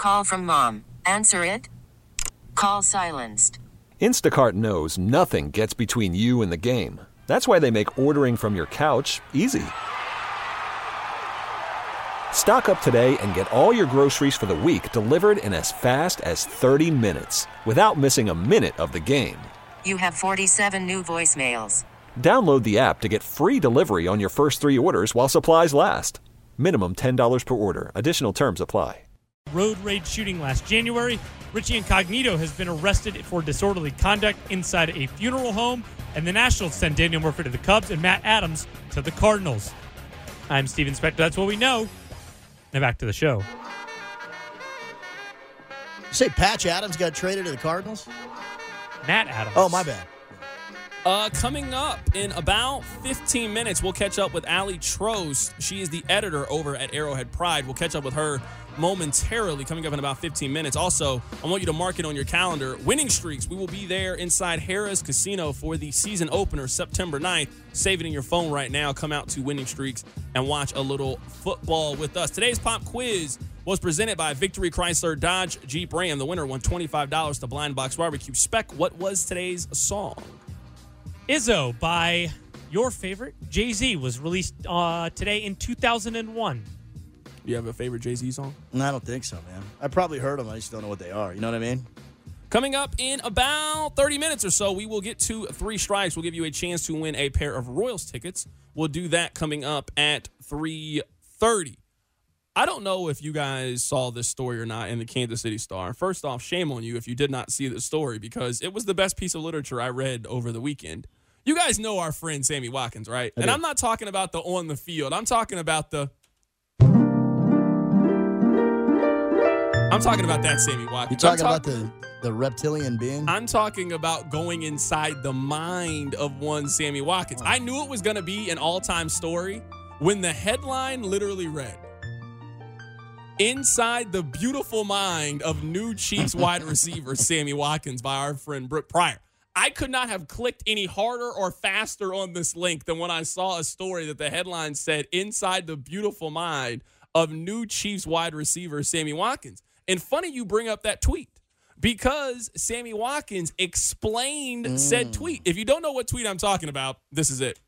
Call from mom. Answer it. Call silenced. Instacart knows nothing gets between you and the game. That's why they make ordering from your couch easy. Stock up today and get all your groceries for the week delivered in as fast as 30 minutes without missing a minute of the game. You have 47 new voicemails. Download the app to get free delivery on your first 3 orders while supplies last. Minimum $10 per order. Additional terms apply. Road rage shooting last January. Richie Incognito has been arrested for disorderly conduct inside a funeral home. And the Nationals send Daniel Murphy to the Cubs and Matt Adams to the Cardinals. I'm Steven Spector. That's what we know. Now back to the show. You say Patch Adams got traded to the Cardinals? Matt Adams. Oh, my bad. Coming up in about 15 minutes, we'll catch up with Allie Trost. She is the editor over at Arrowhead Pride. We'll catch up with her momentarily, coming up in about 15 minutes. Also, I want you to mark it on your calendar. Winning Streaks. We will be there inside Harrah's Casino for the season opener, September 9th. Save it in your phone right now. Come out to Winning Streaks and watch a little football with us. Today's pop quiz was presented by Victory Chrysler Dodge Jeep Ram. The winner won $25 to Blind Box Barbecue. Spec, what was today's song? Izzo by your favorite Jay-Z was released today in 2001. You have a favorite Jay-Z song? No, I don't think so, man. I probably heard them. I just don't know what they are. You know what I mean? Coming up in about 30 minutes or so, we will get to 3 strikes. We'll give you a chance to win a pair of Royals tickets. We'll do that coming up at 3:30. I don't know if you guys saw this story or not in the Kansas City Star. First off, shame on you if you did not see the story because it was the best piece of literature I read over the weekend. You guys know our friend Sammy Watkins, right? And I'm not talking about the on the field. I'm talking about that Sammy Watkins. You're talking about the reptilian being? I'm talking about going inside the mind of one Sammy Watkins. I knew it was going to be an all-time story when the headline literally read, "Inside the beautiful mind of new Chiefs wide receiver Sammy Watkins" by our friend Brooke Pryor. I could not have clicked any harder or faster on this link than when I saw a story that the headline said, "Inside the beautiful mind of new Chiefs wide receiver Sammy Watkins." And funny you bring up that tweet because Sammy Watkins explained said tweet. If you don't know what tweet I'm talking about, this is it.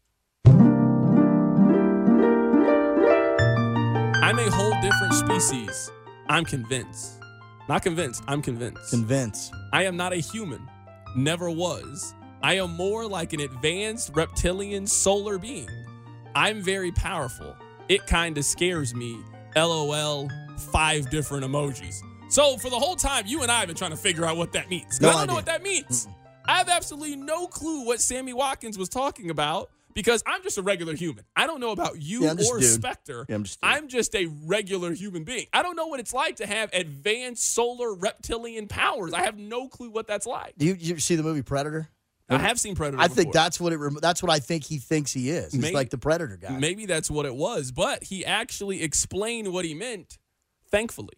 I'm a whole different species. I'm convinced. Not convinced. I'm convinced. Convinced. I am not a human. Never was. I am more like an advanced reptilian solar being. I'm very powerful. It kind of scares me. LOL, 5 different emojis. So for the whole time, you and I have been trying to figure out what that means. I don't know what that means. I have absolutely no clue what Sammy Watkins was talking about because I'm just a regular human. I don't know about you or Spectre. Yeah, I'm just a regular human being. I don't know what it's like to have advanced solar reptilian powers. I have no clue what that's like. Do you see the movie Predator? I have seen Predator I before. think that's what I think he thinks he is. He's like the Predator guy. Maybe that's what it was, but he actually explained what he meant, thankfully.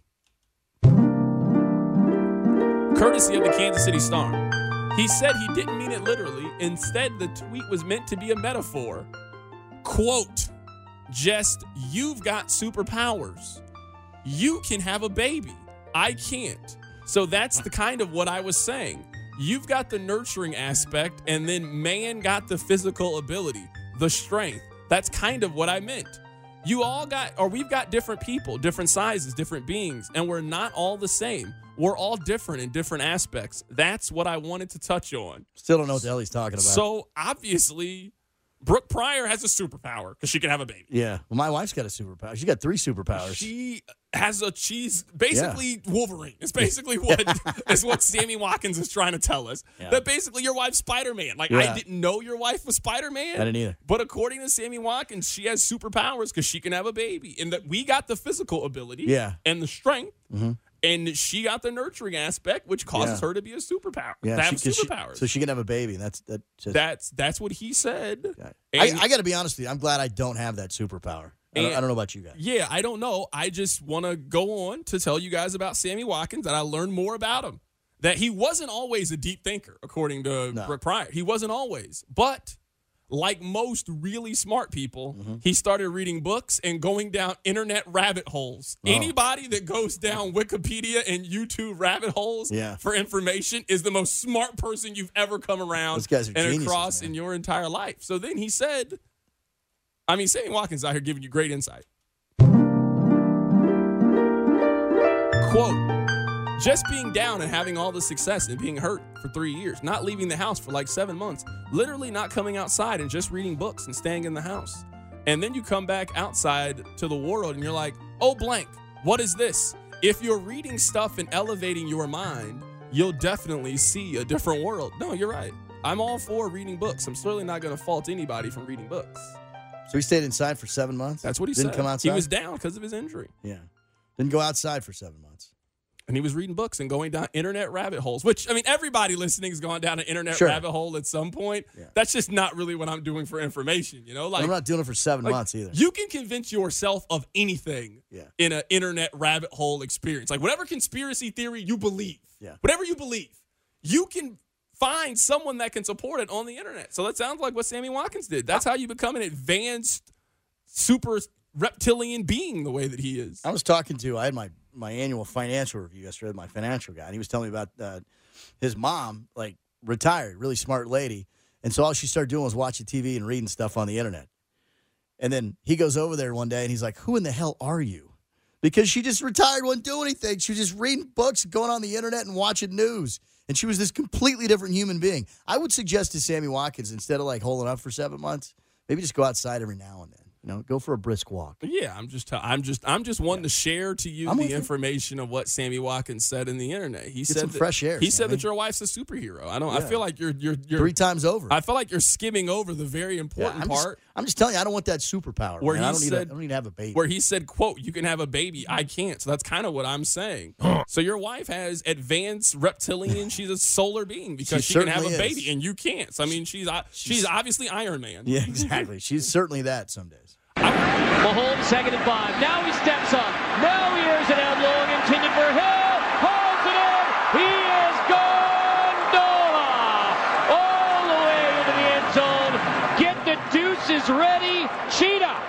Courtesy of the Kansas City Star. He said he didn't mean it literally. Instead, the tweet was meant to be a metaphor. Quote, just, you've got superpowers. You can have a baby. I can't. So that's the kind of what I was saying. You've got the nurturing aspect, and then man got the physical ability, the strength. That's kind of what I meant. We've got different people, different sizes, different beings, and we're not all the same. We're all different in different aspects. That's what I wanted to touch on. Still don't know what the hell he's talking about. So, obviously, Brooke Pryor has a superpower because she can have a baby. Yeah. Well, my wife's got a superpower. She's got 3 superpowers. She's basically Wolverine. It's basically what Sammy Watkins is trying to tell us. Yeah. That basically your wife's Spider-Man. I didn't know your wife was Spider-Man. I didn't either. But according to Sammy Watkins, she has superpowers because she can have a baby. And that we got the physical ability and the strength. Mm-hmm. And she got the nurturing aspect, which causes her to be a superpower. Yeah, to have superpowers. So she can have a baby. That's what he said. Yeah. I got to be honest with you. I'm glad I don't have that superpower. I don't know about you guys. Yeah, I don't know. I just want to go on to tell you guys about Sammy Watkins, that I learned more about him. That he wasn't always a deep thinker, according to Brooke Pryor. He wasn't always. But like most really smart people, he started reading books and going down internet rabbit holes. Anybody that goes down Wikipedia and YouTube rabbit holes for information is the most smart person you've ever come around Those guys are and geniuses, across man. in your entire life. So then he said, Sammy Watkins out here giving you great insight. Quote, just being down and having all the success and being hurt for 3 years, not leaving the house for like 7 months, literally not coming outside and just reading books and staying in the house. And then you come back outside to the world and you're like, oh, blank, what is this? If you're reading stuff and elevating your mind, you'll definitely see a different world. No, you're right. I'm all for reading books. I'm certainly not going to fault anybody from reading books. So he stayed inside for 7 months? That's what he Didn't said. come outside? He was down because of his injury. Yeah. Didn't go outside for 7 months. And he was reading books and going down internet rabbit holes, which, everybody listening has gone down an internet rabbit hole at some point. Yeah. That's just not really what I'm doing for information, Like, I'm not doing it for 7 months either. You can convince yourself of anything in an internet rabbit hole experience. Like, whatever conspiracy theory you believe, whatever you believe, you can find someone that can support it on the internet. So that sounds like what Sammy Watkins did. That's how you become an advanced, super reptilian being the way that he is. I was talking to, I had my annual financial review yesterday with my financial guy, and he was telling me about his mom, like, retired, really smart lady, and so all she started doing was watching TV and reading stuff on the internet. And then he goes over there one day, and he's like, who in the hell are you? Because she just retired, wouldn't do anything. She was just reading books, going on the internet, and watching news. And she was this completely different human being. I would suggest to Sammy Watkins, instead of, like, holding up for 7 months, maybe just go outside every now and then. Go for a brisk walk. Yeah, I'm just wanting to share to you the information of what Sammy Watkins said in the internet. He said some fresh air. He said that your wife's a superhero. I feel like you're 3 times over. I feel like you're skimming over the very important part. I'm just telling you, I don't want that superpower. Where I don't need to have a baby. Where he said, "quote, you can have a baby, I can't." So that's kind of what I'm saying. So your wife has advanced reptilian. She's a solar being because she can have a baby and you can't. So she's obviously Iron Man. Yeah, exactly. She's certainly that some days. Mahomes 2nd and 5. Now he steps up. Now he airs it out long, intended for Hill. Hauls it in. He is gondola all the way into the end zone. Get the deuces ready. Cheetah.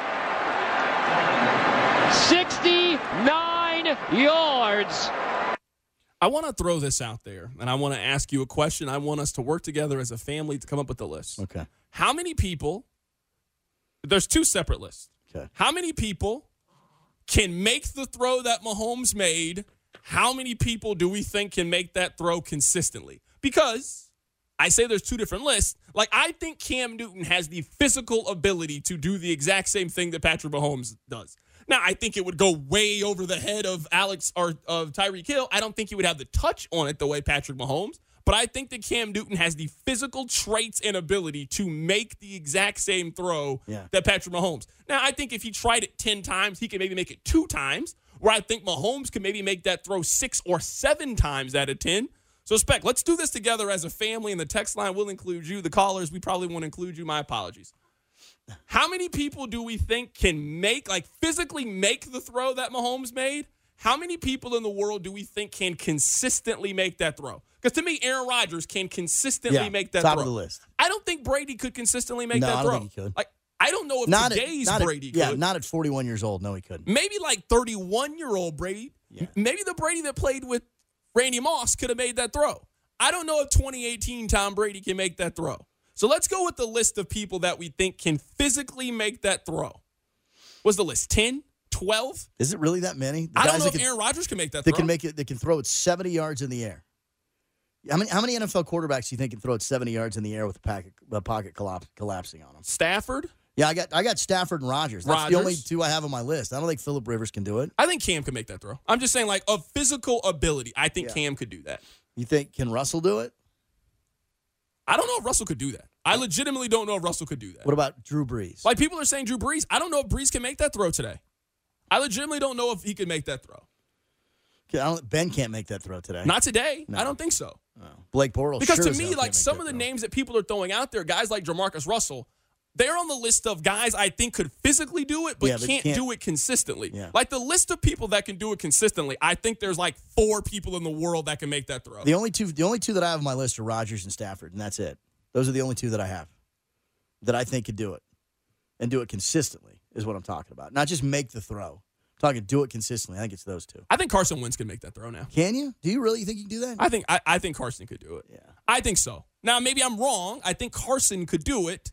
69 yards. I want to throw this out there, and I want to ask you a question. I want us to work together as a family to come up with a list. Okay. How many people... There's 2 separate lists. Okay. How many people can make the throw that Mahomes made? How many people do we think can make that throw consistently? Because I say there's 2 different lists. Like, I think Cam Newton has the physical ability to do the exact same thing that Patrick Mahomes does. Now, I think it would go way over the head of of Tyreek Hill. I don't think he would have the touch on it the way Patrick Mahomes. But I think that Cam Newton has the physical traits and ability to make the exact same throw that Patrick Mahomes. Now, I think if he tried it 10 times, he can maybe make it 2 times, where I think Mahomes can maybe make that throw 6 or 7 times out of 10. So, Spec, let's do this together as a family, and the text line will include you. The callers, we probably won't include you. My apologies. How many people do we think can physically make the throw that Mahomes made? How many people in the world do we think can consistently make that throw? Because to me, Aaron Rodgers can consistently make that throw. Top of the list. I don't think Brady could consistently make that throw. I don't think he could. I don't know if today's Brady could. Yeah, not at 41 years old. No, he couldn't. Maybe 31-year-old Brady. Yeah. Maybe the Brady that played with Randy Moss could have made that throw. I don't know if 2018 Tom Brady can make that throw. So let's go with the list of people that we think can physically make that throw. What's the list? 10? 12? Is it really that many? I don't know if Aaron Rodgers can make that throw. They can throw it 70 yards in the air. How many NFL quarterbacks do you think can throw it 70 yards in the air with the pocket collapsing on them? Stafford? Yeah, I got Stafford and Rodgers. That's the only 2 I have on my list. I don't think Phillip Rivers can do it. I think Cam can make that throw. I'm just saying, of physical ability, I think Cam could do that. You think, can Russell do it? I don't know if Russell could do that. I legitimately don't know if Russell could do that. What about Drew Brees? People are saying Drew Brees. I don't know if Brees can make that throw today. I legitimately don't know if he can make that throw. Ben can't make that throw today. Not today. No. I don't think so. No. Blake Bortles. Because to me, some of the names that people are throwing out there, guys like Jamarcus Russell, they're on the list of guys I think could physically do it, but can't do it consistently. Yeah. The list of people that can do it consistently, I think there's 4 people in the world that can make that throw. The only two that I have on my list are Rodgers and Stafford, and that's it. Those are the only 2 that I have. that I think could do it and do it consistently is what I'm talking about. Not just make the throw. I'm talking do it consistently. I think it's those two. I think Carson Wentz can make that throw now. Can you? Do you really think you can do that? I think Carson could do it. Yeah. I think so. Now, maybe I'm wrong. I think Carson could do it.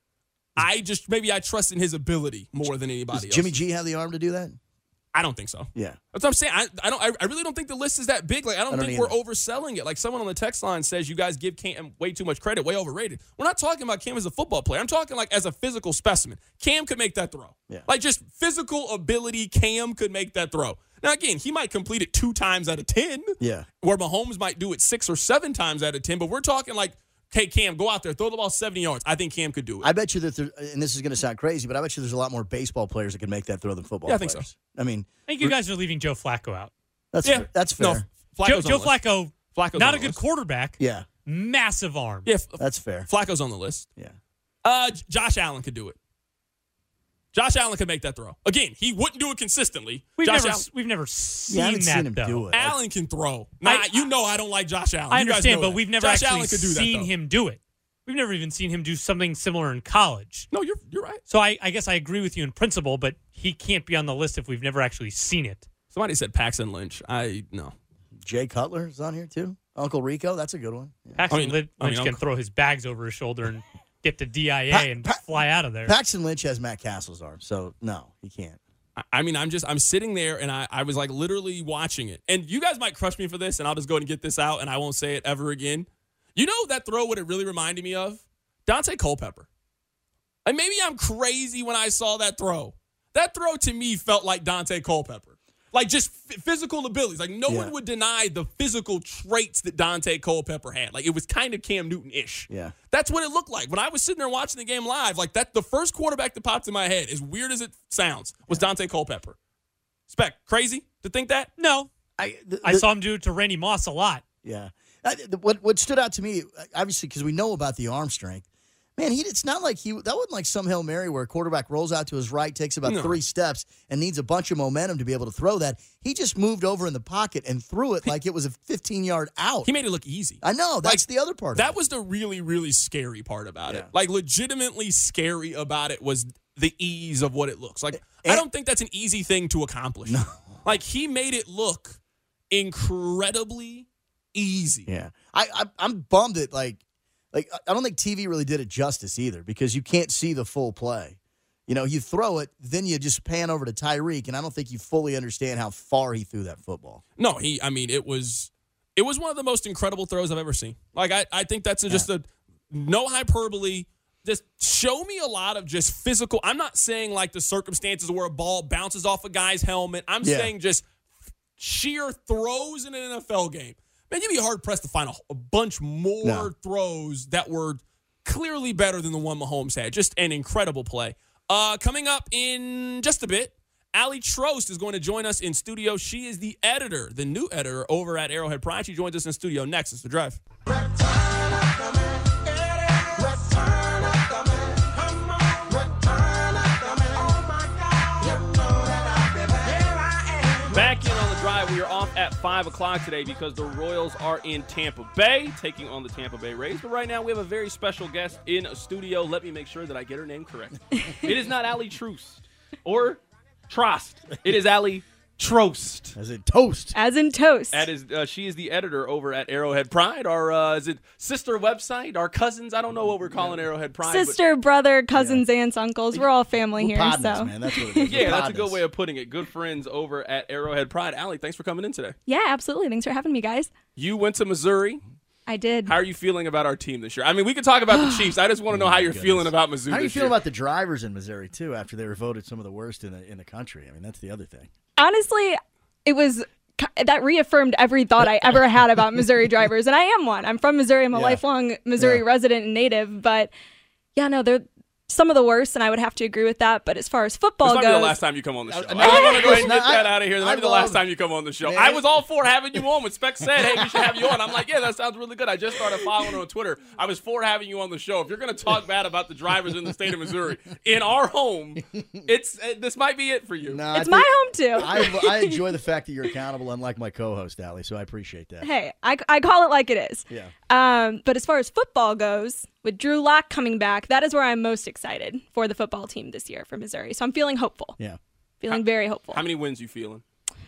I trust in his ability more than anybody else. Jimmy G have the arm to do that? I don't think so. Yeah. That's what I'm saying. I really don't think the list is that big. Like, I don't think we're overselling it. Like, someone on the text line says you guys give Cam way too much credit, way overrated. We're not talking about Cam as a football player. I'm talking like as a physical specimen. Cam could make that throw. Yeah. Like, just physical ability, Cam could make that throw. Now, again, he might complete it 2 times out of 10. Yeah. Where Mahomes might do it 6 or 7 times out of 10. But we're talking like, hey, Cam, go out there, throw the ball 70 yards. I think Cam could do it. I bet you that and this is going to sound crazy, but I bet you there's a lot more baseball players that can make that throw than football players. I think so. I mean, I think you guys are leaving Joe Flacco out. That's fair. No, Joe Flacco, Flacco's not on a the good list. quarterback. Yeah. Massive arm. Yeah, That's fair. Flacco's on the list. Yeah. Josh Allen could do it. Josh Allen could make that throw. Again, he wouldn't do it consistently. We've never seen You haven't that, seen him though. do it. Allen can throw. I don't like Josh Allen. I You guys understand, know but that. we've never Josh actually Allen could do seen that, him do it. We've never even seen him do something similar in college. No, you're right. So I guess I agree with you in principle, but he can't be on the list if we've never actually seen it. Somebody said Paxton Lynch. No. Jay Cutler is on here too. Uncle Rico, that's a good one. Yeah. Paxton Lynch can throw his bags over his shoulder and get to DIA and fly out of there. Paxton Lynch has Matt Castle's arm, so no, he can't. I mean, I'm sitting there and I was like literally watching it. And you guys might crush me for this, and I'll just go ahead and get this out, and I won't say it ever again. You know that throw, what it really reminded me of? Dante Culpepper. And maybe I'm crazy when I saw that throw. That throw to me felt like Dante Culpepper. Like just physical abilities. Like no one would deny the physical traits that Dante Culpepper had. Like it was kind of Cam Newton-ish. Yeah. That's what it looked like. When I was sitting there watching the game live, like that, the first quarterback that popped in my head, as weird as it sounds, was Dante Culpepper. Spec, crazy to think that? No. I saw him do it to Randy Moss a lot. Yeah. What stood out to me, obviously, because we know about the arm strength, man, it's not like that wasn't like some Hail Mary where a quarterback rolls out to his right, takes about 3 steps, and needs a bunch of momentum to be able to throw that. He just moved over in the pocket and threw it like it was a 15-yard out. He made it look easy. I know. That's the other part of it. That was the really, really scary part about it. Like, legitimately scary about it was the ease of what it looks like. I don't think that's an easy thing to accomplish. No. Like, he made it look incredibly easy. Yeah. I'm bummed that, like, I don't think TV really did it justice either because you can't see the full play. You know, you throw it, then you just pan over to Tyreek, and I don't think you fully understand how far he threw that football. No, it was one of the most incredible throws I've ever seen. Like, I think that's just no hyperbole. Just show me a lot of just physical. I'm not saying like the circumstances where a ball bounces off a guy's helmet. I'm saying just sheer throws in an NFL game. Man, you'd be hard-pressed to find a bunch more throws that were clearly better than the one Mahomes had. Just an incredible play. Coming up in just a bit, Allie Trost is going to join us in studio. She is the new editor over at Arrowhead Pride. She joins us in studio next. It's The Drive. Back in on The Drive. We are off at 5 o'clock today because the Royals are in Tampa Bay taking on the Tampa Bay Rays. But right now we have a very special guest in studio. Let me make sure that I get her name correct. It is not Allie Trost or Trost. It is Allie Trost. As in toast. As in toast. She is the editor over at Arrowhead Pride, our is it sister website, our cousins. I don't know what we're calling Arrowhead Pride. Sister, brother, cousins, aunts, uncles. We're all family here. Podness, so man. That's what it is. Yeah, that's a good way of putting it. Good friends over at Arrowhead Pride. Allie, thanks for coming in today. Yeah, absolutely. Thanks for having me, guys. You went to Missouri. I did. How are you feeling about our team this year? I mean, we can talk about the Chiefs. I just want to know how you're feeling about Mizzou. How are you this feeling year. about the drivers in Missouri too? After they were voted some of the worst in the country. I mean, that's the other thing. Honestly, that reaffirmed every thought I ever had about Missouri drivers, and I am one. I'm from Missouri. I'm a lifelong Missouri resident and native, but yeah, no, they're some of the worst, and I would have to agree with that. But as far as football goes, goes, the last time you come on the show. I want to go ahead and get that out of here. That might be the last time you come on the show. Man. I was all for having you on. When Spec said, "Hey, we should have you on," I'm like, "Yeah, that sounds really good." I just started following on Twitter. I was for having you on the show. If you're going to talk bad about the drivers in the state of Missouri in our home, this might be it for you. No, it's my home too. I enjoy the fact that you're accountable, unlike my co-host Allie. So I appreciate that. Hey, I call it like it is. Yeah. But as far as football goes, with Drew Lock coming back, that is where I'm most excited for the football team this year for Missouri. So I'm feeling hopeful. Yeah. Feeling very hopeful. How many wins you feeling?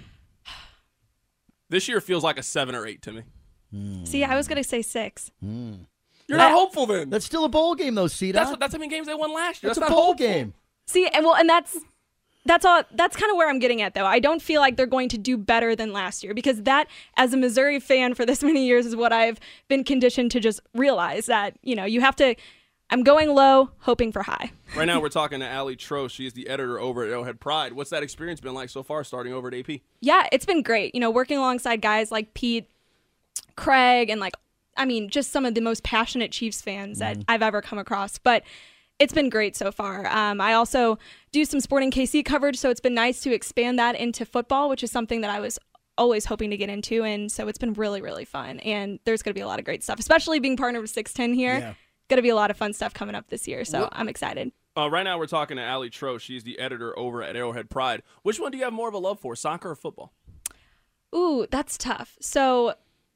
This year feels like a 7 or 8 to me. See, I was going to say 6. You're not hopeful then. That's still a bowl game, though, C-Dot. That's how many games they won last year. That's That's a not bowl hopeful. game. See, and that's all. That's kind of where I'm getting at, though. I don't feel like they're going to do better than last year because that, as a Missouri fan for this many years, is what I've been conditioned to just realize that, you have to. I'm going low, hoping for high. Right now, we're talking to Allie Trost. She is the editor over at Arrowhead Pride. What's that experience been like so far, starting over at AP? Yeah, it's been great. Working alongside guys like Pete, Craig, and just some of the most passionate Chiefs fans that I've ever come across. But it's been great so far. I also do some Sporting KC coverage, so it's been nice to expand that into football, which is something that I was always hoping to get into. And so it's been really, really fun. And there's going to be a lot of great stuff, especially being partnered with 610 here. Yeah. Going to be a lot of fun stuff coming up this year. So I'm excited. Right now, we're talking to Allie Trost. She's the editor over at Arrowhead Pride. Which one do you have more of a love for, soccer or football? Ooh, that's tough. So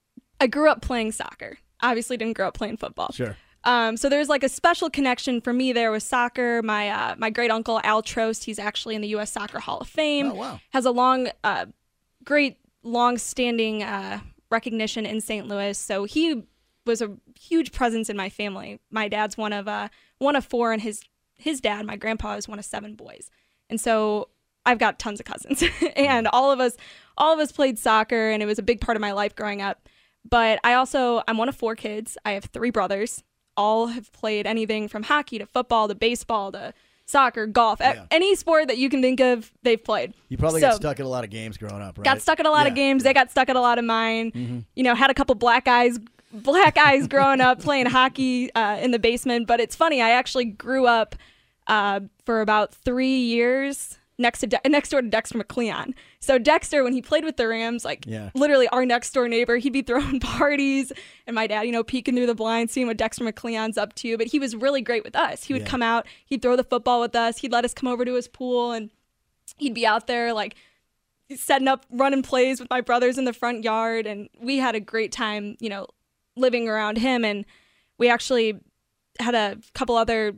I grew up playing soccer. Obviously didn't grow up playing football. Sure. So there's a special connection for me there with soccer. My great uncle Al Trost, he's actually in the U.S. Soccer Hall of Fame. Oh, wow. Has a great long-standing recognition in St. Louis. So he was a huge presence in my family. My dad's one of 4, and his dad, my grandpa, is one of 7 boys. And so I've got tons of cousins, and all of us played soccer, and it was a big part of my life growing up. But I'm one of 4 kids. I have 3 brothers. All have played anything from hockey to football to baseball to soccer, golf, any sport that you can think of, they've played. You probably got stuck at a lot of games growing up, right? Got stuck at a lot of games. They got stuck at a lot of mine. Had a couple black eyes growing up playing hockey in the basement. But it's funny, I actually grew up for about 3 years next door to Dexter McLeon. So Dexter, when he played with the Rams, literally our next door neighbor, he'd be throwing parties, and my dad, peeking through the blinds, seeing what Dexter McLeon's up to. But he was really great with us. He would come out, he'd throw the football with us, he'd let us come over to his pool, and he'd be out there setting up running plays with my brothers in the front yard, and we had a great time, living around him. And we actually had a couple other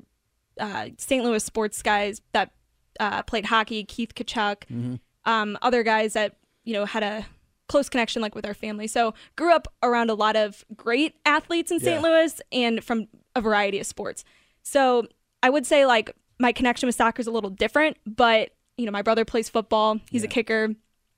St. Louis sports guys that played hockey, Keith Kachuk, other guys that, had a close connection with our family. So grew up around a lot of great athletes in St. Louis and from a variety of sports. So I would say my connection with soccer is a little different, but my brother plays football. He's a kicker,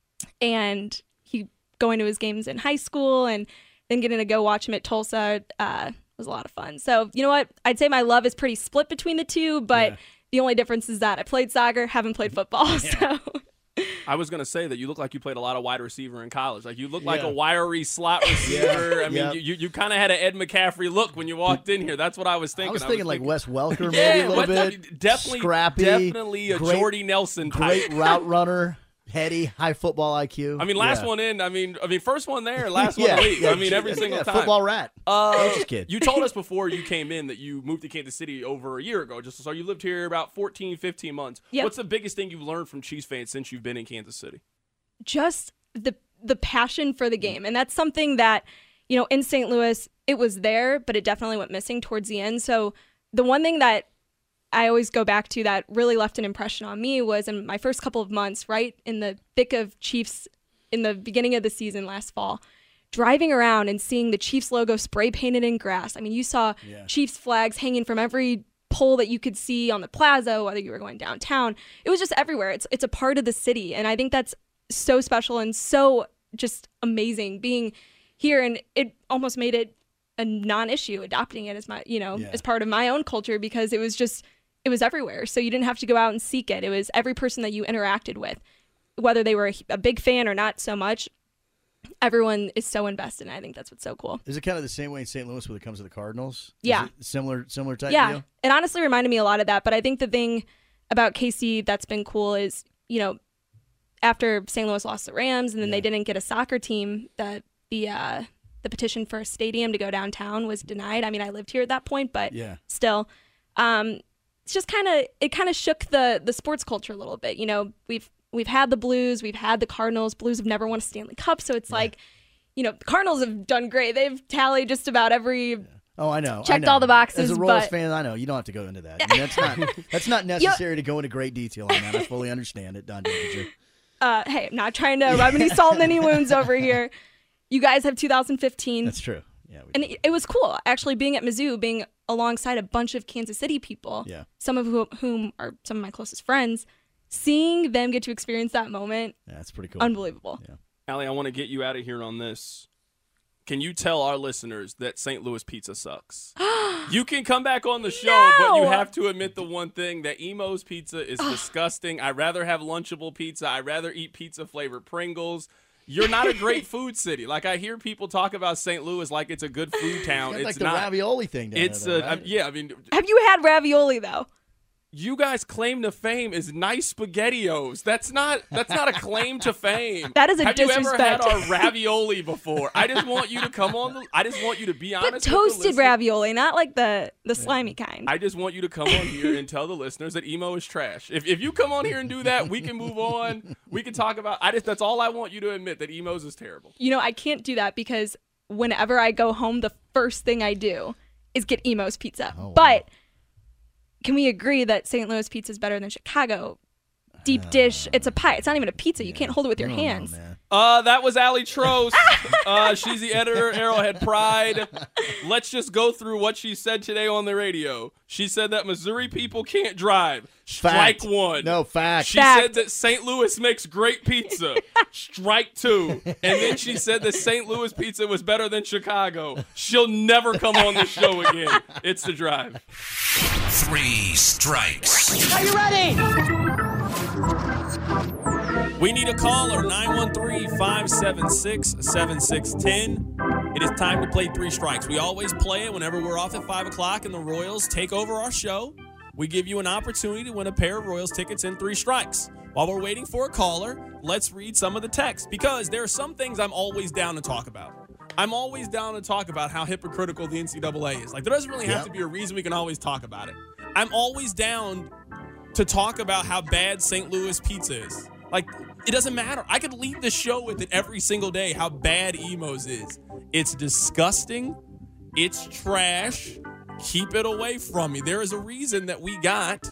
and he going to his games in high school and then getting to go watch him at Tulsa was a lot of fun. So you know what? I'd say my love is pretty split between the two, but the only difference is that I played soccer, haven't played football. So I was going to say that you look like you played a lot of wide receiver in college. You look like a wiry slot receiver. I mean, you kind of had an Ed McCaffrey look when you walked in here. That's what I was thinking. I was thinking Wes Welker maybe a little bit. Definitely scrappy. Definitely a Jordy Nelson type. Great route runner. Heady, high football IQ. I mean, last one in. I mean, first one there, last one to leave. I mean, every single time. Football rat. Just kid. You told us before you came in that you moved to Kansas City over a year ago. So you lived here about 14, 15 months. Yep. What's the biggest thing you've learned from Chiefs fans since you've been in Kansas City? Just the passion for the game. And that's something that, in St. Louis, it was there, but it definitely went missing towards the end. So the one thing that I always go back to that really left an impression on me was in my first couple of months, right in the thick of Chiefs in the beginning of the season last fall, driving around and seeing the Chiefs logo spray painted in grass. I mean, you saw Chiefs flags hanging from every pole that you could see on the plaza, whether you were going downtown. It was just everywhere. It's a part of the city. And I think that's so special and so just amazing being here. And it almost made it a non-issue, adopting it as my, as part of my own culture, because it was everywhere. So you didn't have to go out and seek it. It was every person that you interacted with, whether they were a big fan or not so much. Everyone is so invested, and I think that's what's so cool. Is it kind of the same way in St. Louis when it comes to the Cardinals? Yeah. Is it similar type deal? It honestly reminded me a lot of that. But I think the thing about KC that's been cool is, after St. Louis lost the Rams and then they didn't get a soccer team, the petition for a stadium to go downtown was denied. I mean, I lived here at that point, but still. It's just kind of shook the sports culture a little bit. We've had the Blues, we've had the Cardinals. Blues have never won a Stanley Cup, so it's the Cardinals have done great. They've tallied just about every Oh, I know. Checked I know. all the boxes, As a Royals but- fan, I know. You don't have to go into that. I mean, that's not necessary to go into great detail on that. I fully understand it. Don Danger. Hey, I'm not trying to rub any salt in any wounds over here. You guys have 2015. That's true. Yeah. And it was cool, actually, being at Mizzou, being alongside a bunch of Kansas City people, Yeah. some of whom are some of my closest friends, seeing them get to experience that moment, Yeah, that's pretty cool. unbelievable. Yeah. Allie, I want to get you out of here on this. Can you tell our listeners that St. Louis pizza sucks? You can come back on the show, but you have to admit the one thing, that Emo's pizza is disgusting. I'd rather have Lunchable pizza. I'd rather eat pizza-flavored Pringles. You're not a great food city. Like, I hear people talk about St. Louis like it's a good food town. It's It's like the not. ravioli thing. Down It's there, right? yeah. I mean, Have you had ravioli, though? you guys' claim to fame is nice SpaghettiOs. That's not a claim to fame. That is a Have you ever had disrespect. our ravioli before? I just want you to come on. I just want you to be honest. But with the toasted listeners. ravioli, not like the slimy kind. I just want you to come on here and tell the listeners that Emo is trash. If you come on here and do that, we can move on. We can talk about. That's all I want you to admit, that Emo's is terrible. You know, I can't do that because whenever I go home, the first thing I do is get Emo's pizza. Oh, wow. But can we agree that St. Louis pizza is better than Chicago? Deep dish. It's a pie. It's not even a pizza. You can't hold it with your I don't know, hands. man. That was Allie Trost. She's the editor, Arrowhead Pride. Let's just go through what she said today on the radio. She said that Missouri people can't drive. Strike Fact. one. No, fact. She Fact. said that St. Louis makes great pizza. Strike two. And then she said that St. Louis pizza was better than Chicago. She'll never come on the show again. It's The Drive. 3 strikes. Are you ready? We need a caller, 913-576-7610. It is time to play 3 strikes. We always play it whenever we're off at 5 o'clock and the Royals take over our show. We give you an opportunity to win a pair of Royals tickets in 3 strikes. While we're waiting for a caller, let's read some of the text, because there are some things I'm always down to talk about. I'm always down to talk about how hypocritical the NCAA is. Like, there doesn't really have to be a reason. We can always talk about it. I'm always down to talk about how bad St. Louis pizza is. Like, it doesn't matter. I could leave the show with it every single day, how bad Emo's is. It's disgusting. It's trash. Keep it away from me. There is a reason that we got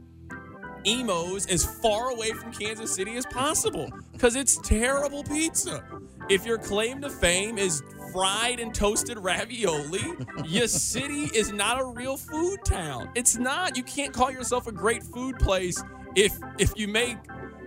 Emo's as far away from Kansas City as possible, because it's terrible pizza. If your claim to fame is fried and toasted ravioli, your city is not a real food town. It's not. You can't call yourself a great food place if you make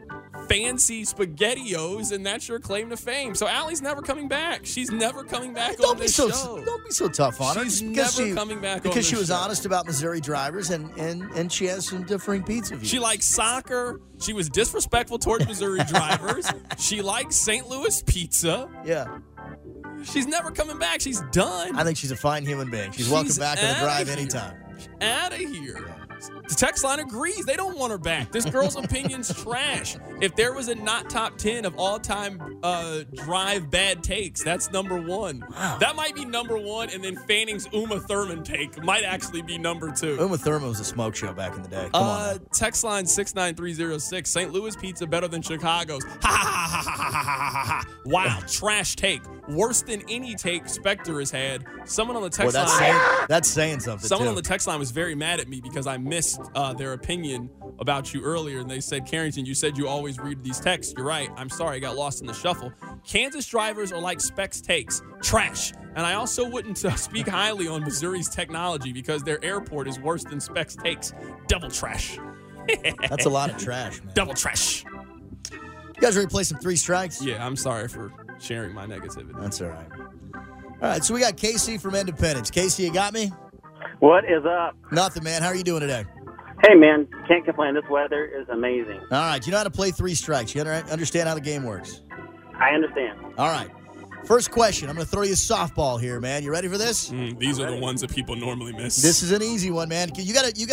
fancy SpaghettiOs and that's your claim to fame. So Allie's never coming back. She's never coming back on this show. Don't be so tough on her. She's just because never coming back on because this she was show. honest about Missouri drivers and she has some differing pizza views. She likes soccer. She was disrespectful towards Missouri drivers. She likes St. Louis pizza. Yeah. She's never coming back. She's done. I think she's a fine human being. She's welcome She's back to the outta drive here. anytime. Out of here. The text line agrees. They don't want her back. This girl's opinion's trash. If there was a not top 10 of all-time drive bad takes, that's number 1. Wow. That might be number 1, and then Fanning's Uma Thurman take might actually be number 2. Uma Thurman was a smoke show back in the day. Come on. now. Text line 69306. St. Louis pizza better than Chicago's. Ha ha ha ha ha ha ha ha. Wow, trash take. Worse than any take Spectre has had. Someone on the Boy, text line. that's saying something. Someone too. on the text line was very mad at me because I missed their opinion about you earlier, and they said, Carrington, you said you always read these texts. You're right. I'm sorry. I got lost in the shuffle. Kansas drivers are like Specs takes. Trash. And I also wouldn't speak highly on Missouri's technology because their airport is worse than Specs takes. Double trash. That's a lot of trash, man. Double trash. You guys ready to play some 3 strikes? Yeah, I'm sorry for sharing my negativity. That's all right. All right, so we got Casey from Independence. Casey, you got me? What is up? Nothing, man. How are you doing today? Hey, man, can't complain. This weather is amazing. All right, you know how to play 3 strikes. You understand how the game works? I understand. All right. First question. I'm going to throw you a softball here, man. You ready for this? These are the ones that people normally miss. This is an easy one, man. You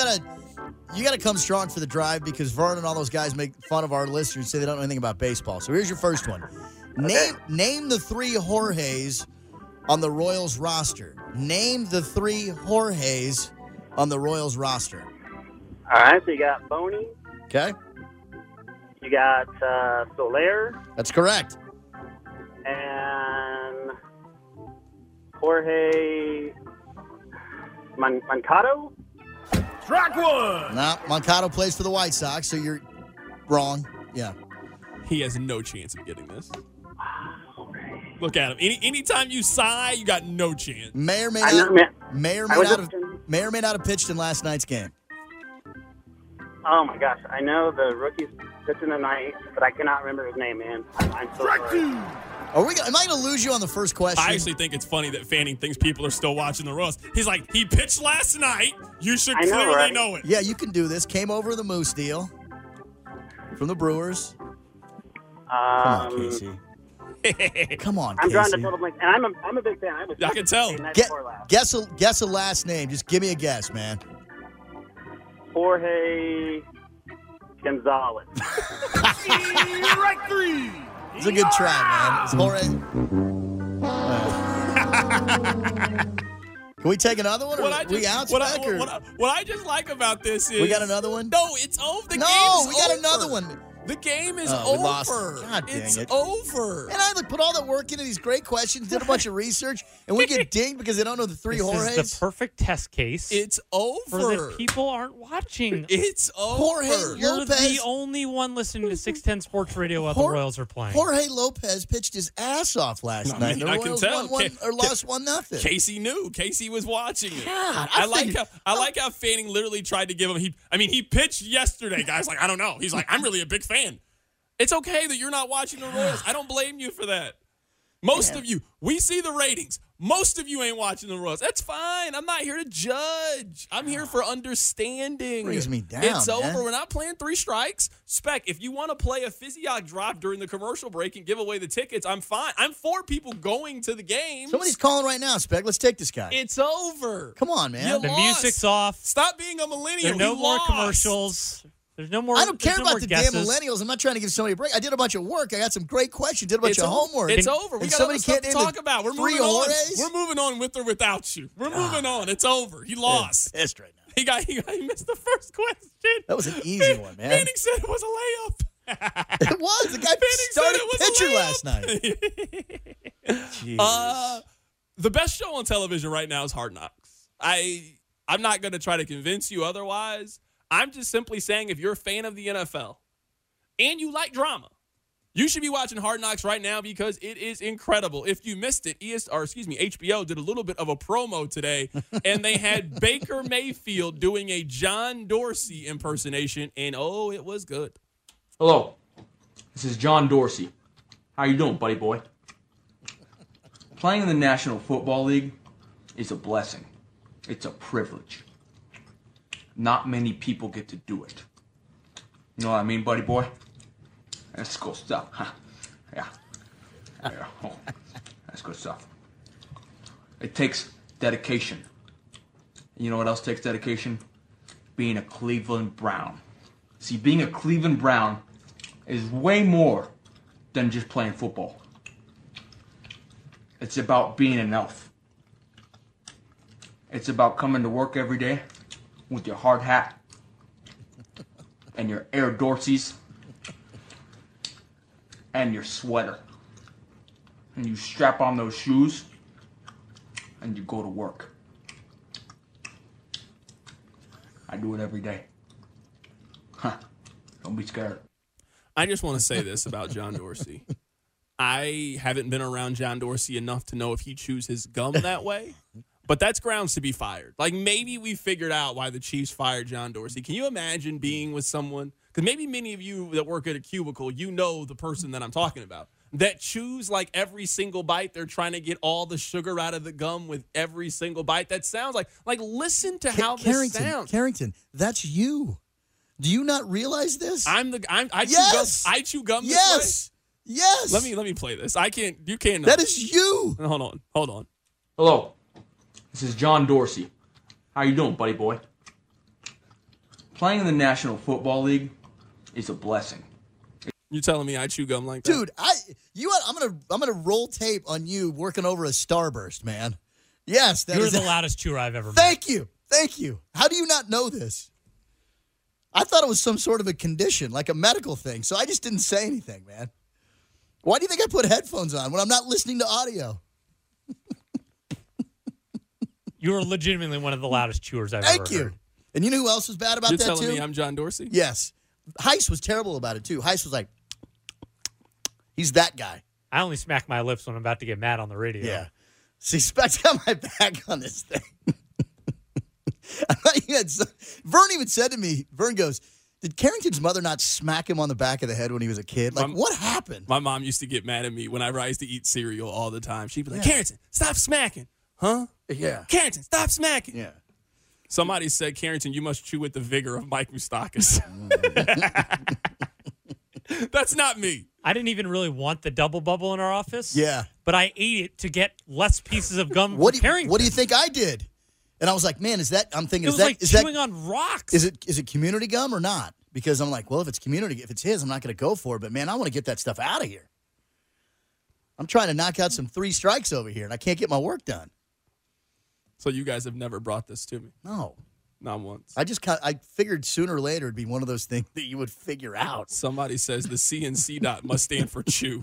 gotta come strong for the drive because Vern and all those guys make fun of our listeners and say they don't know anything about baseball. So here's your first one. Name the 3 Jorges on the Royals roster. Name the 3 Jorges on the Royals roster. All right, so you got Boney, Okay? you got Soler, That's correct. and Jorge. Mankato? No, Moncado plays for the White Sox, so you're wrong. Yeah. He has no chance of getting this. Look at him. Anytime you sigh, you got no chance. May or may not have pitched in last night's game. Oh my gosh, I know the rookie's pitching tonight, but I cannot remember his name, man. I'm so sorry. Am I going to lose you on the first question? I actually think it's funny that Fanning thinks people are still watching the Royals. He's like, he pitched last night. You should clearly know it. Yeah, you can do this. Came over the Moose deal from the Brewers. Come on, Casey. Come on, I'm Casey. drawing the total blank, and I'm a big fan. I can tell. Guess a last name. Just give me a guess, man. Jorge Gonzalez. Right three. It's a good try, man. It's Jorge. Can we take another one? Or we out, what I just like about this is we got another one. No, it's over. We got another one. The game is over. Lost. God dang it's it. over. And I put all that work into these great questions, did a bunch of research, and we get dinged because they don't know the three Jorges. This is the perfect test case. It's over. For that people aren't watching. It's over. Jorge You're Lopez. the only one listening to 610 Sports Radio while the Royals are playing. Jorge Lopez pitched his ass off last night. The Royals lost 1-0. Casey knew. Casey was watching it. God, I like how Fanning literally tried to give him. He pitched yesterday, guys. Like, I don't know. He's like, I'm really a big fan. It's okay that you're not watching the Royals. I don't blame you for that. Most of you, we see the ratings. Most of you ain't watching the Royals. That's fine. I'm not here to judge. I'm here for understanding. Brings me down. It's over. Man. We're not playing three strikes. Spec, if you want to play a Physiog drop during the commercial break and give away the tickets, I'm fine. I'm for people going to the game. Somebody's calling right now, Spec. Let's take this guy. It's over. Come on, man. The music's off. Stop being a millennial. There are no more commercials. There's no more. I don't care about the guesses. damn millennials. I'm not trying to give somebody a break. I did a bunch of work. I got some great questions. Did a bunch of homework. It's over. We got other stuff to talk about. We're moving on. We're moving on with or without you. We're moving on. It's over. He lost. Pissed right now. He missed the first question. That was an easy one, man. Fanning said it was a layup. It was. The guy started pitcher last night. The best show on television right now is Hard Knocks. I'm not going to try to convince you otherwise. I'm just simply saying if you're a fan of the NFL and you like drama, you should be watching Hard Knocks right now because it is incredible. If you missed it, HBO did a little bit of a promo today, and they had Baker Mayfield doing a John Dorsey impersonation, and it was good. Hello, this is John Dorsey. How you doing, buddy boy? Playing in the National Football League is a blessing. It's a privilege. Not many people get to do it. You know what I mean, buddy boy? That's cool stuff, huh? Yeah. Oh, that's good stuff. It takes dedication. You know what else takes dedication? Being a Cleveland Brown. See, being a Cleveland Brown is way more than just playing football. It's about being an elf. It's about coming to work every day with your hard hat and your Air Dorseys and your sweater. And you strap on those shoes and you go to work. I do it every day. Huh. Don't be scared. I just want to say this about John Dorsey. I haven't been around John Dorsey enough to know if he chews his gum that way. But that's grounds to be fired. Like, maybe we figured out why the Chiefs fired John Dorsey. Can you imagine being with someone? Because maybe many of you that work at a cubicle, you know the person that I'm talking about, that chews like every single bite. They're trying to get all the sugar out of the gum with every single bite. That sounds like listen to how this sounds. Carrington, that's you. Do you not realize this? I chew gum this way? Yes. Let me play this. You can't. That is you. Hold on. Hello. This is John Dorsey. How you doing, buddy boy? Playing in the National Football League is a blessing. You telling me I chew gum like that? Dude, I'm gonna roll tape on you working over a Starburst, man. Yes, you're the loudest chewer I've ever met. Thank you. How do you not know this? I thought it was some sort of a condition, like a medical thing, so I just didn't say anything, man. Why do you think I put headphones on when I'm not listening to audio? You are legitimately one of the loudest chewers I've Thank ever you. heard. And you know who else was bad about You're that, telling too? me I'm John Dorsey? Yes. Heist was terrible about it, too. Heist was like, he's that guy. I only smack my lips when I'm about to get mad on the radio. Yeah. See, Specs got my back on this thing. I thought you had Vern even said to me, Vern goes, did Carrington's mother not smack him on the back of the head when he was a kid? Like, what happened? My mom used to get mad at me whenever I used to eat cereal all the time. She'd be like, Carrington, stop smacking. Huh? Yeah. Carrington, stop smacking. Yeah. Somebody said, Carrington, you must chew with the vigor of Mike Moustakas. That's not me. I didn't even really want the double bubble in our office. Yeah. But I ate it to get less pieces of gum What from do Carrington. you think I did? And I was like, man, I'm thinking, It was like chewing on rocks. Is it community gum or not? Because I'm like, well, if it's his, I'm not going to go for it. But man, I want to get that stuff out of here. I'm trying to knock out some 3 strikes over here, and I can't get my work done. So you guys have never brought this to me? No. Not once. I figured sooner or later it'd be one of those things that you would figure out. Somebody says the CNC dot must stand for chew.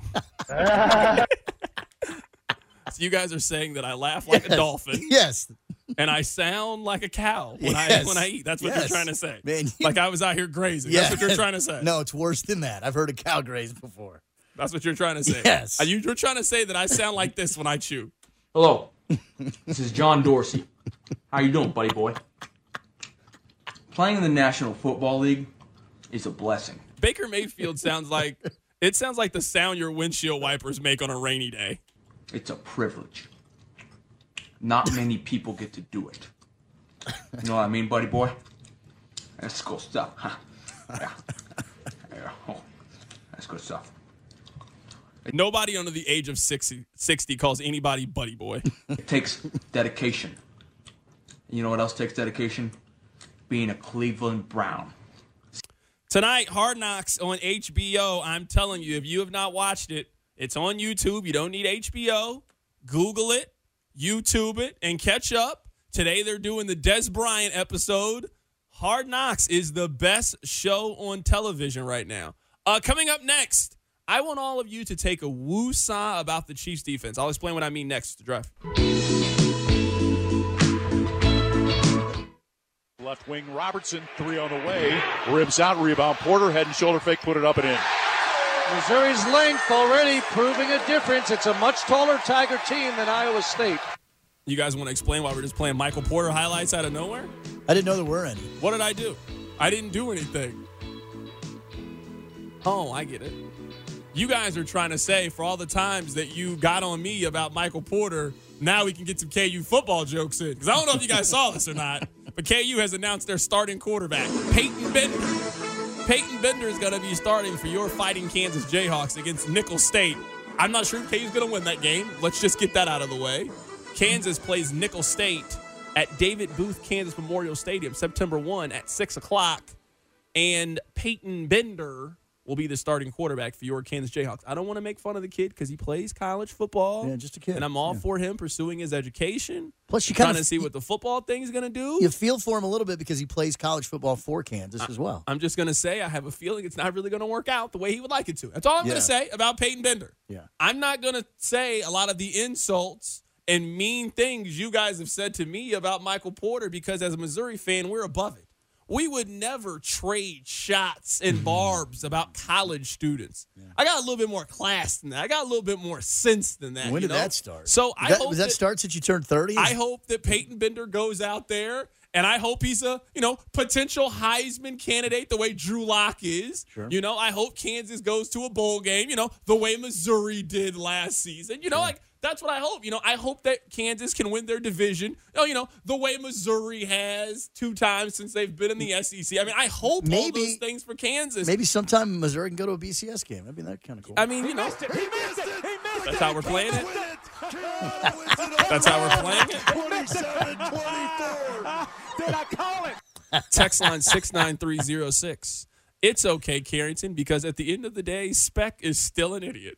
So you guys are saying that I laugh like a dolphin. Yes. And I sound like a cow when I eat. That's what you're trying to say. Man, like I was out here grazing. That's what you're trying to say. No, it's worse than that. I've heard a cow graze before. That's what you're trying to say. Yes. You're trying to say that I sound like this when I chew. Hello, this is John Dorsey. How you doing, buddy boy? Playing in the National Football League is a blessing. Baker Mayfield sounds like the sound your windshield wipers make on a rainy day. It's a privilege. Not many people get to do it. You know what I mean, buddy boy? That's cool stuff, huh? Yeah. Oh, that's good stuff. Nobody under the age of 60 calls anybody buddy boy. It takes dedication. You know what else takes dedication? Being a Cleveland Brown. Tonight, Hard Knocks on HBO. I'm telling you, if you have not watched it, it's on YouTube. You don't need HBO. Google it, YouTube it, and catch up. Today, they're doing the Des Bryant episode. Hard Knocks is the best show on television right now. Coming up next, I want all of you to take a woo-saw about the Chiefs defense. I'll explain what I mean next. The drive. Left wing Robertson, 3 on the way. Ribs out, rebound. Porter, head and shoulder fake, put it up and in. Missouri's length already proving a difference. It's a much taller Tiger team than Iowa State. You guys want to explain why we're just playing Michael Porter highlights out of nowhere? I didn't know there were any. What did I do? I didn't do anything. Oh, I get it. You guys are trying to say for all the times that you got on me about Michael Porter, now we can get some KU football jokes in. Because I don't know if you guys saw this or not, but KU has announced their starting quarterback, Peyton Bender. Peyton Bender is going to be starting for your Fighting Kansas Jayhawks against Nicholls State. I'm not sure if KU's going to win that game. Let's just get that out of the way. Kansas plays Nicholls State at David Booth Kansas Memorial Stadium, September 1 at 6 o'clock. And Peyton Bender will be the starting quarterback for your Kansas Jayhawks. I don't want to make fun of the kid because he plays college football. Yeah, just a kid. And I'm all for him pursuing his education. Plus, you trying to see what the football thing is going to do. You feel for him a little bit because he plays college football for Kansas as well. I'm just going to say I have a feeling it's not really going to work out the way he would like it to. That's all I'm going to say about Peyton Bender. Yeah. I'm not going to say a lot of the insults and mean things you guys have said to me about Michael Porter because as a Missouri fan, we're above it. We would never trade shots and barbs about college students. Yeah. I got a little bit more class than that. I got a little bit more sense than that. When did that start? So was that start since you turned 30? I hope that Peyton Bender goes out there, and I hope he's a potential Heisman candidate the way Drew Lock is. Sure. I hope Kansas goes to a bowl game. The way Missouri did last season. That's what I hope. I hope that Kansas can win their division. The way Missouri has 2 times since they've been in the SEC. I mean, I hope all those things for Kansas. Maybe sometime Missouri can go to a BCS game. That'd be kind of cool. I mean, that's how we're playing it. That's how we're playing it. 27-24. Did I call it? Text line 69306. It's okay, Carrington, because at the end of the day, Speck is still an idiot.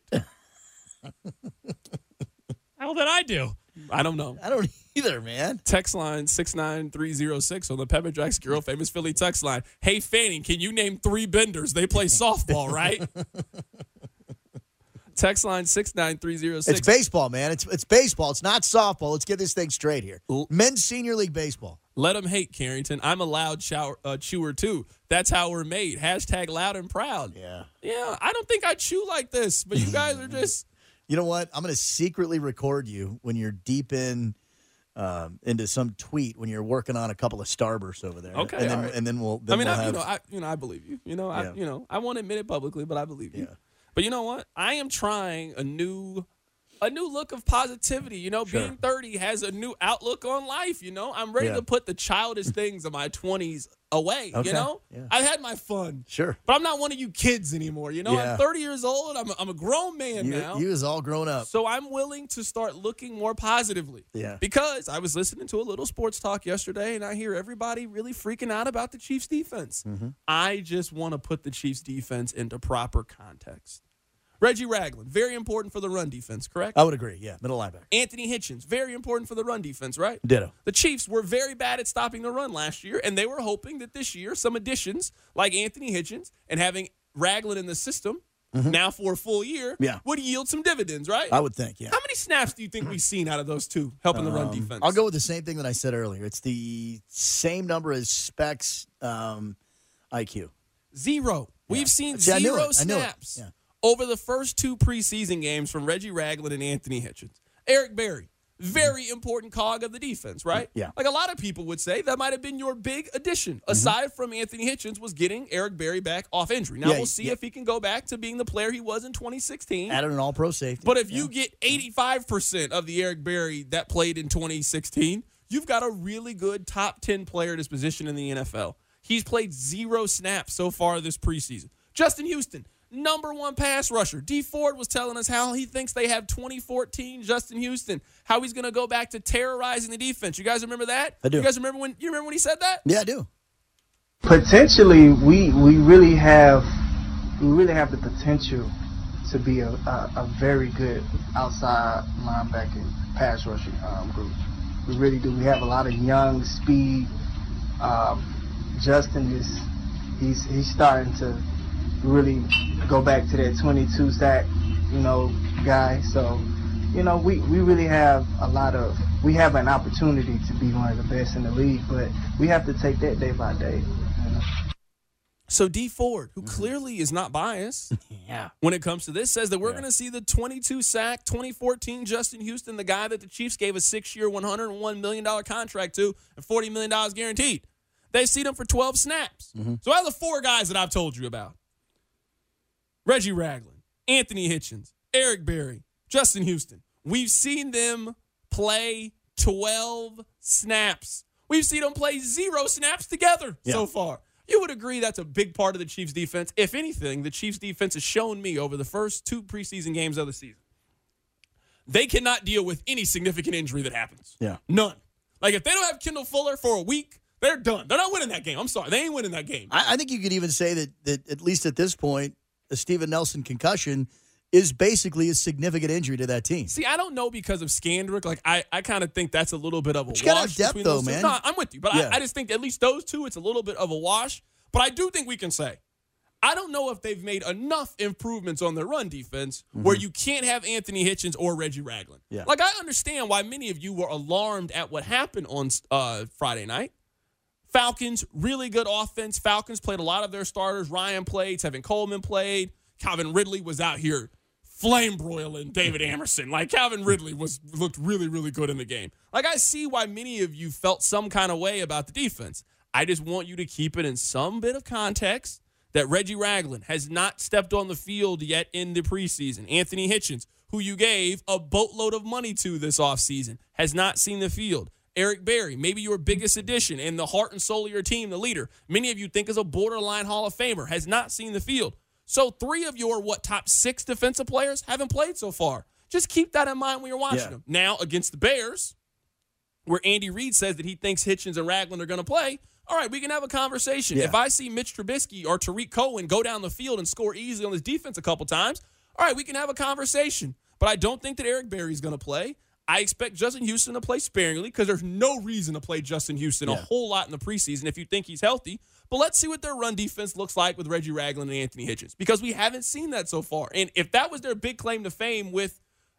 How did I do? I don't know. I don't either, man. Text line 69306 on the Pepper Jack's Girl Famous Philly text line. Hey, Fanning, can you name 3 Benders? They play softball, right? Text line 69306. It's baseball, man. It's baseball. It's not softball. Let's get this thing straight here. Men's Senior League Baseball. Let them hate, Carrington. I'm a loud chewer, too. That's how we're made. # loud and proud. Yeah, I don't think I chew like this, but you guys are just... You know what? I'm going to secretly record you when you're deep into some tweet when you're working on a couple of starbursts over there. Okay, and then, all right. and then we'll. I believe you. I won't admit it publicly, but I believe you. Yeah. But you know what? I am trying a new look of positivity. Being 30 has a new outlook on life. I'm ready to put the childish things of my 20s away. Okay. Yeah. I've had my fun. Sure. But I'm not one of you kids anymore. I'm 30 years old. I'm a grown man now. You is all grown up. So I'm willing to start looking more positively. Yeah. Because I was listening to a little sports talk yesterday, and I hear everybody really freaking out about the Chiefs defense. Mm-hmm. I just want to put the Chiefs defense into proper context. Reggie Ragland, very important for the run defense, correct? I would agree, yeah. Middle linebacker. Anthony Hitchens, very important for the run defense, right? Ditto. The Chiefs were very bad at stopping the run last year, and they were hoping that this year some additions like Anthony Hitchens and having Ragland in the system now for a full year would yield some dividends, right? I would think, yeah. How many snaps do you think we've seen out of those two helping the run defense? I'll go with the same thing that I said earlier. It's the same number as Specs IQ. 0. We've seen See, 0 snaps. Yeah. Over the first 2 preseason games from Reggie Ragland and Anthony Hitchens. Eric Berry, very important cog of the defense, right? Yeah. Like a lot of people would say, that might have been your big addition, aside from Anthony Hitchens, was getting Eric Berry back off injury. Now, we'll see if he can go back to being the player he was in 2016. Added an all-pro safety. But if you get 85% of the Eric Berry that played in 2016, you've got a really good top 10 player at his position in the NFL. He's played 0 snaps so far this preseason. Justin Houston, #1 pass rusher. D. Ford was telling us how he thinks they have 2014 Justin Houston, how he's going to go back to terrorizing the defense. You guys remember that? I do. You guys remember when he said that? Yeah, I do. Potentially, we really have the potential to be a very good outside linebacker pass rushing group. We really do. We have a lot of young speed. Justin he's starting to really go back to that 22 sack, guy. So, we really have we have an opportunity to be one of the best in the league, but we have to take that day by day. So D. Ford, who clearly is not biased when it comes to this, says that we're going to see the 22 sack 2014 Justin Houston, the guy that the Chiefs gave a 6-year, $101 million contract to and $40 million guaranteed. They see them for 12 snaps. So out of the 4 guys that I've told you about, Reggie Ragland, Anthony Hitchens, Eric Berry, Justin Houston, we've seen them play 12 snaps. We've seen them play 0 snaps together so far. You would agree that's a big part of the Chiefs' defense. If anything, the Chiefs' defense has shown me over the first 2 preseason games of the season, they cannot deal with any significant injury that happens. Yeah. None. Like, if they don't have Kendall Fuller for a week, they're done. They're not winning that game. I'm sorry. They ain't winning that game. I think you could even say that at least at this point, a Steven Nelson concussion is basically a significant injury to that team. See, I don't know because of Skandrick. Like, I kind of think that's a little bit of a wash. You got to have depth, though, man. No, I'm with you. But I just think at least those 2, it's a little bit of a wash. But I do think we can say, I don't know if they've made enough improvements on their run defense where you can't have Anthony Hitchens or Reggie Ragland. Yeah. Like, I understand why many of you were alarmed at what happened on Friday night. Falcons, really good offense. Falcons played a lot of their starters. Ryan played. Tevin Coleman played. Calvin Ridley was out here flame broiling David Amerson. Like, Calvin Ridley looked really, really good in the game. Like, I see why many of you felt some kind of way about the defense. I just want you to keep it in some bit of context that Reggie Ragland has not stepped on the field yet in the preseason. Anthony Hitchens, who you gave a boatload of money to this offseason, has not seen the field. Eric Berry, maybe your biggest addition and the heart and soul of your team, the leader, many of you think is a borderline Hall of Famer, has not seen the field. So 3 of your, top 6 defensive players haven't played so far. Just keep that in mind when you're watching them. Now, against the Bears, where Andy Reid says that he thinks Hitchens and Ragland are going to play, all right, we can have a conversation. If I see Mitch Trubisky or Tariq Cohen go down the field and score easily on this defense a couple times, all right, we can have a conversation. But I don't think that Eric Berry is going to play. I expect Justin Houston to play sparingly because there's no reason to play Justin Houston a whole lot in the preseason if you think he's healthy. But let's see what their run defense looks like with Reggie Ragland and Anthony Hitchens, because we haven't seen that so far. And if that was their big claim to fame with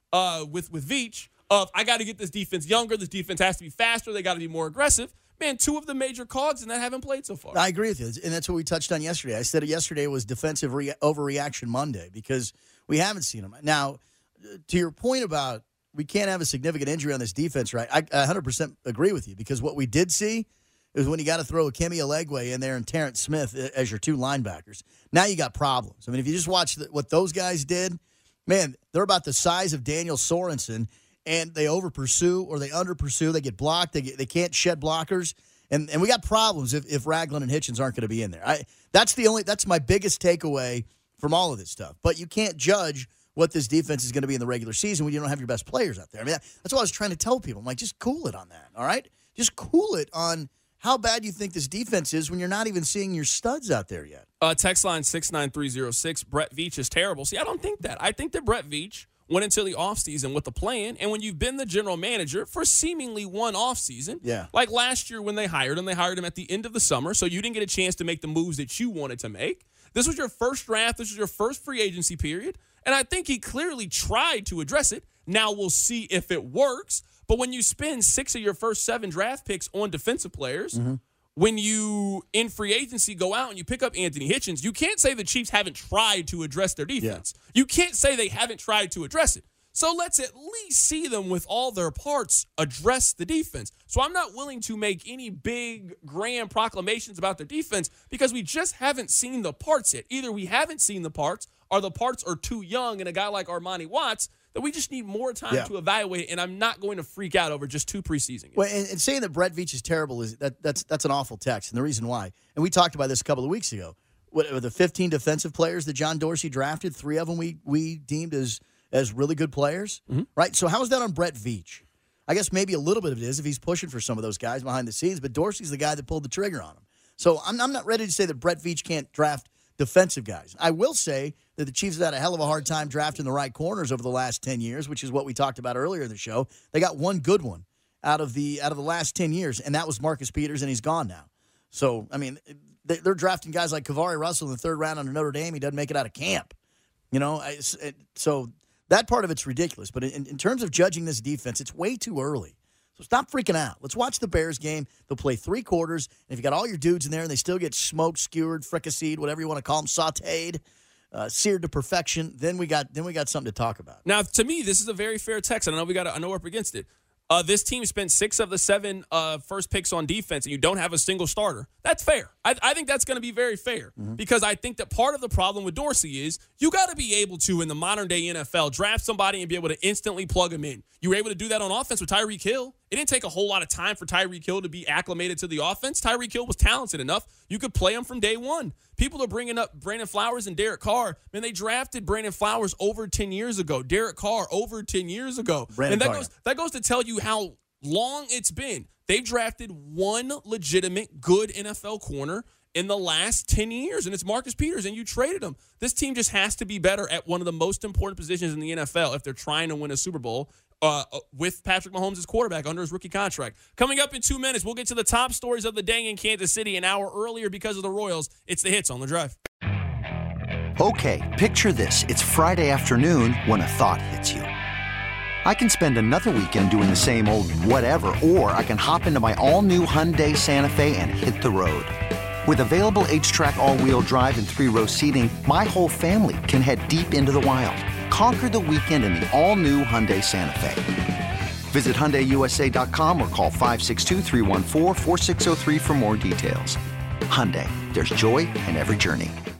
Veach, of I got to get this defense younger, this defense has to be faster, they got to be more aggressive. Man, two of the major cogs in that haven't played so far. I agree with you, and that's what we touched on yesterday. I said yesterday was defensive overreaction Monday because we haven't seen them. Now, to your point about we can't have a significant injury on this defense, right? I 100% agree with you, because what we did see is when you got to throw a Kemi Alegwe in there and Terrence Smith as your two linebackers. Now you got problems. I mean, if you just watch what those guys did, man, they're about the size of Daniel Sorensen, and they over-pursue or they under-pursue. They get blocked. They can't shed blockers. And we got problems if Ragland and Hitchens aren't going to be in there. That's my biggest takeaway from all of this stuff. But you can't judge what this defense is going to be in the regular season when you don't have your best players out there. I mean, that's what I was trying to tell people. I'm like, just cool it on that, all right? Just cool it on how bad you think this defense is when you're not even seeing your studs out there yet. Text line 69306, Brett Veach is terrible. See, I don't think that. I think that Brett Veach went into the offseason with a plan, and when you've been the general manager for seemingly one offseason, like last year when they hired him at the end of the summer, so you didn't get a chance to make the moves that you wanted to make. This was your first draft. This was your first free agency period, and I think he clearly tried to address it. Now we'll see if it works, but when you spend 6 of your first 7 draft picks on defensive players, when you, in free agency, go out and you pick up Anthony Hitchens, you can't say the Chiefs haven't tried to address their defense. You can't say they haven't tried to address it. So let's at least see them with all their parts address the defense. So I'm not willing to make any big, grand proclamations about their defense because we just haven't seen the parts yet. Either we haven't seen the parts or the parts are too young, and a guy like Armani Watts that we just need more time to evaluate, and I'm not going to freak out over just 2 preseason games. Well, and saying that Brett Veach is terrible is that's an awful text, and the reason why. And we talked about this a couple of weeks ago. What, the 15 defensive players that John Dorsey drafted, 3 of them we deemed as really good players, right? So how is that on Brett Veach? I guess maybe a little bit of it is if he's pushing for some of those guys behind the scenes, but Dorsey's the guy that pulled the trigger on him. So I'm not ready to say that Brett Veach can't draft defensive guys. I will say that the Chiefs have had a hell of a hard time drafting the right corners over the last 10 years, which is what we talked about earlier in the show. They got one good one out of the last 10 years, and that was Marcus Peters, and he's gone now. So, I mean, they're drafting guys like Kavari Russell in the 3rd round under Notre Dame. He doesn't make it out of camp. You know, so that part of it's ridiculous. But in terms of judging this defense, it's way too early. So stop freaking out. Let's watch the Bears game. They'll play 3 quarters. And if you got all your dudes in there and they still get smoked, skewered, fricasseed, whatever you want to call them, sautéed, seared to perfection, then we got something to talk about. Now, to me, this is a very fair text. And I know we're up against it. This team spent 6 of the 7 first picks on defense, and you don't have a single starter. That's fair. I think that's going to be very fair because I think that part of the problem with Dorsey is you got to be able to, in the modern-day NFL, draft somebody and be able to instantly plug them in. You were able to do that on offense with Tyreek Hill. It didn't take a whole lot of time for Tyreek Hill to be acclimated to the offense. Tyreek Hill was talented enough. You could play him from day one. People are bringing up Brandon Flowers and Derek Carr. Man, they drafted Brandon Flowers over 10 years ago. Derek Carr over 10 years ago. That goes to tell you how long it's been. They've drafted one legitimate good NFL corner in the last 10 years, and it's Marcus Peters, and you traded him. This team just has to be better at one of the most important positions in the NFL if they're trying to win a Super Bowl with Patrick Mahomes as quarterback under his rookie contract. Coming up in 2 minutes, we'll get to the top stories of the day in Kansas City an hour earlier because of the Royals. It's the hits on the drive. Okay, picture this. It's Friday afternoon when a thought hits you. I can spend another weekend doing the same old whatever, or I can hop into my all-new Hyundai Santa Fe and hit the road. With available H-Track all-wheel drive and 3-row seating, my whole family can head deep into the wild. Conquer the weekend in the all-new Hyundai Santa Fe. Visit HyundaiUSA.com or call 562-314-4603 for more details. Hyundai, there's joy in every journey.